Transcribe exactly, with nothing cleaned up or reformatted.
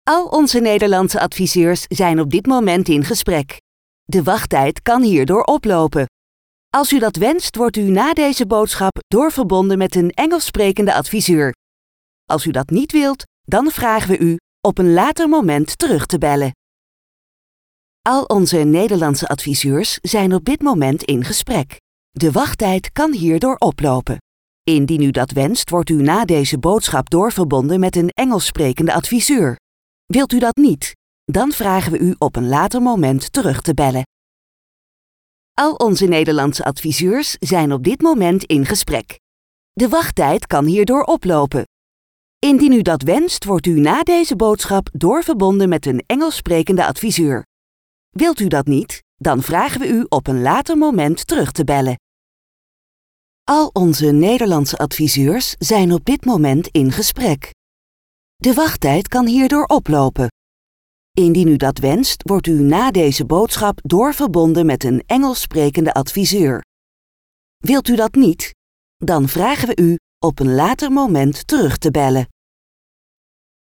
Al onze Nederlandse adviseurs zijn op dit moment in gesprek. De wachttijd kan hierdoor oplopen. Als u dat wenst, wordt u na deze boodschap doorverbonden met een Engels sprekende adviseur. Als u dat niet wilt, dan vragen we u op een later moment terug te bellen. Al onze Nederlandse adviseurs zijn op dit moment in gesprek. De wachttijd kan hierdoor oplopen. Indien u dat wenst, wordt u na deze boodschap doorverbonden met een Engels sprekende adviseur. Wilt u dat niet? Dan vragen we u op een later moment terug te bellen. Al onze Nederlandse adviseurs zijn op dit moment in gesprek. De wachttijd kan hierdoor oplopen. Indien u dat wenst, wordt u na deze boodschap doorverbonden met een Engels sprekende adviseur. Wilt u dat niet? Dan vragen we u op een later moment terug te bellen. Al onze Nederlandse adviseurs zijn op dit moment in gesprek. De wachttijd kan hierdoor oplopen. Indien u dat wenst, wordt u na deze boodschap doorverbonden met een Engels sprekende adviseur. Wilt u dat niet? Dan vragen we u op een later moment terug te bellen.